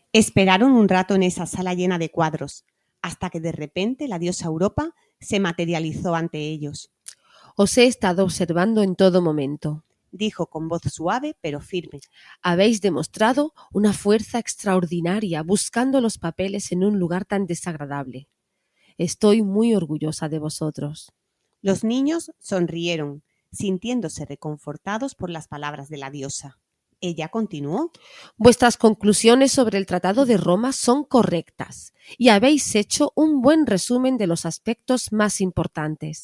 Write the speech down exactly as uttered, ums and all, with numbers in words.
Esperaron un rato en esa sala llena de cuadros, hasta que de repente la diosa Europa se materializó ante ellos. Os he estado observando en todo momento. Dijo con voz suave pero firme. Habéis demostrado una fuerza extraordinaria buscando los papeles en un lugar tan desagradable. Estoy muy orgullosa de vosotros. Los niños sonrieron, sintiéndose reconfortados por las palabras de la diosa. Ella continuó. Vuestras conclusiones sobre el Tratado de Roma son correctas y habéis hecho un buen resumen de los aspectos más importantes.